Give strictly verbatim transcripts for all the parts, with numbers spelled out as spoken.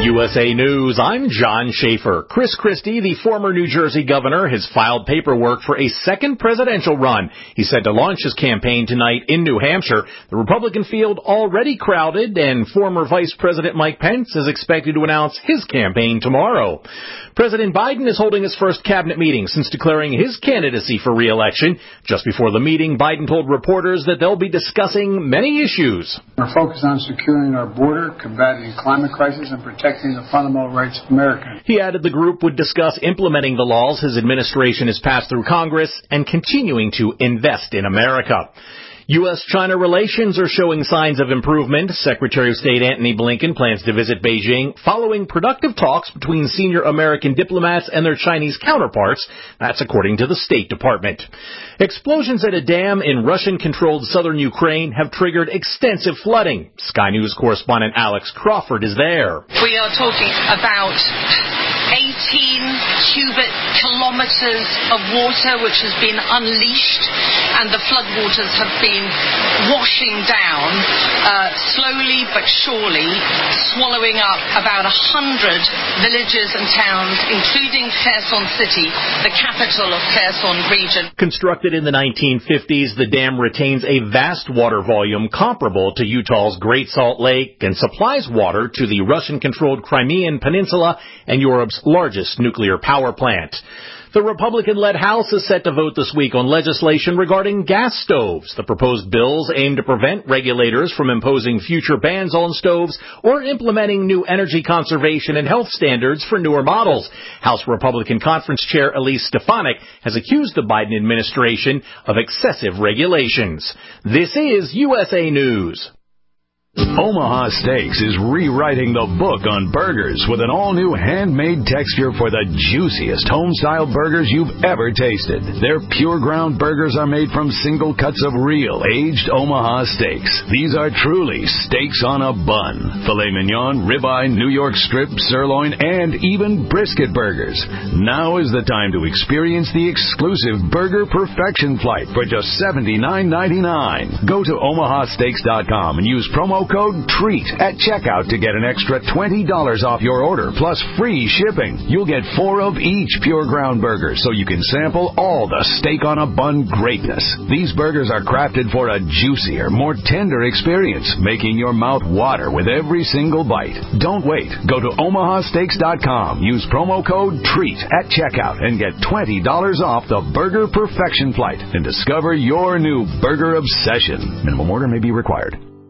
U S A News, I'm John Schaefer. Chris Christie, the former New Jersey governor, has filed paperwork for a second presidential run. He's set to launch his campaign tonight in New Hampshire. The Republican field already crowded, and former Vice President Mike Pence is expected to announce his campaign tomorrow. President Biden is holding his first cabinet meeting since declaring his candidacy for re-election. Just before the meeting, Biden told reporters that they'll be discussing many issues. We're focused on securing our border, combating the climate crisis, and protecting the fundamental rights of Americans. He added the group would discuss implementing the laws his administration has passed through Congress and continuing to invest in America. U S China relations are showing signs of improvement. Secretary of State Antony Blinken plans to visit Beijing following productive talks between senior American diplomats and their Chinese counterparts. That's according to the State Department. Explosions at a dam in Russian-controlled southern Ukraine have triggered extensive flooding. Sky News correspondent Alex Crawford is there. We are talking about eighteen cubic kilometers of water which has been unleashed, and the floodwaters have been washing down uh, slowly but surely, swallowing up about a hundred villages and towns, including Kherson City, the capital of Kherson region. Constructed in the nineteen fifties, the dam retains a vast water volume comparable to Utah's Great Salt Lake and supplies water to the Russian-controlled Crimean Peninsula and Europe's largest nuclear power plant. The Republican-led House is set to vote this week on legislation regarding gas stoves. The proposed bills aim to prevent regulators from imposing future bans on stoves or implementing new energy conservation and health standards for newer models. House Republican Conference Chair Elise Stefanik has accused the Biden administration of excessive regulations. This is U S A News. Omaha Steaks is rewriting the book on burgers with an all-new handmade texture for the juiciest home-style burgers you've ever tasted. Their pure ground burgers are made from single cuts of real, aged Omaha steaks. These are truly steaks on a bun. Filet mignon, ribeye, New York strip, sirloin, and even brisket burgers. Now is the time to experience the exclusive Burger Perfection Flight for just seventy-nine ninety-nine. Go to omaha steaks dot com and use promo code TREAT at checkout to get an extra twenty dollars off your order, plus free shipping. You'll get four of each pure ground burger, so you can sample all the steak on a bun greatness. These burgers are crafted for a juicier, more tender experience, making your mouth water with every single bite. Don't wait. Go to omaha steaks dot com. Use promo code TREAT at checkout and get twenty dollars off the Burger Perfection Flight and discover your new burger obsession. Minimum order may be required.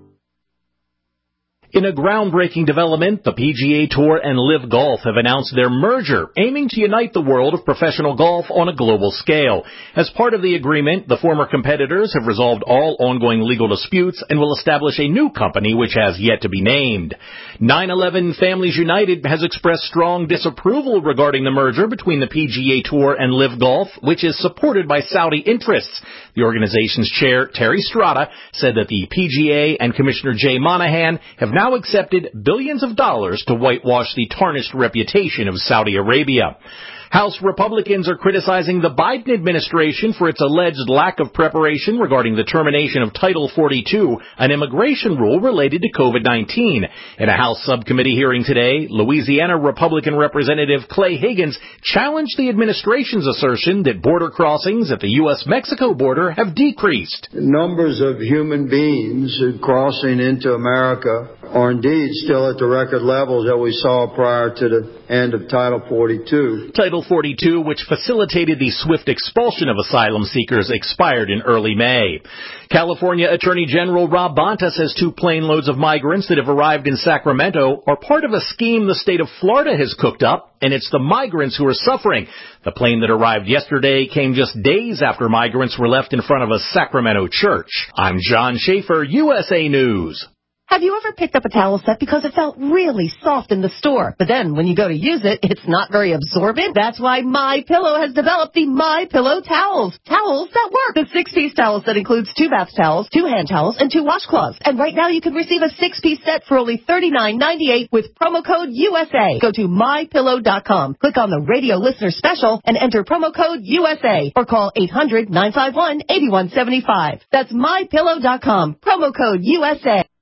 In a groundbreaking development, the P G A Tour and LIV Golf have announced their merger, aiming to unite the world of professional golf on a global scale. As part of the agreement, the former competitors have resolved all ongoing legal disputes and will establish a new company which has yet to be named. nine eleven Families United has expressed strong disapproval regarding the merger between the P G A Tour and LIV Golf, which is supported by Saudi interests. The organization's chair, Terry Strada, said that the P G A and Commissioner Jay Monahan have now accepted billions of dollars to whitewash the tarnished reputation of Saudi Arabia. House Republicans are criticizing the Biden administration for its alleged lack of preparation regarding the termination of Title forty-two, an immigration rule related to COVID nineteen. In a House subcommittee hearing today, Louisiana Republican Representative Clay Higgins challenged the administration's assertion that border crossings at the U S Mexico border have decreased. Numbers of human beings crossing into America are indeed still at the record levels that we saw prior to the end of Title forty-two. Title forty-two, which facilitated the swift expulsion of asylum seekers, expired in early May. California Attorney General Rob Bonta says two plane loads of migrants that have arrived in Sacramento are part of a scheme the state of Florida has cooked up, and it's the migrants who are suffering. The plane that arrived yesterday came just days after migrants were left in front of a Sacramento church. I'm John Schaefer, U S A News. Have you ever picked up a towel set because it felt really soft in the store, but then when you go to use it, it's not very absorbent? That's why MyPillow has developed the MyPillow towels. Towels that work. The six-piece towel set includes two bath towels, two hand towels, and two washcloths. And right now you can receive a six-piece set for only thirty-nine ninety-eight with promo code U S A. Go to my pillow dot com, click on the radio listener special, and enter promo code U S A, or call eight hundred nine five one eight one seven five. That's my pillow dot com, promo code U S A.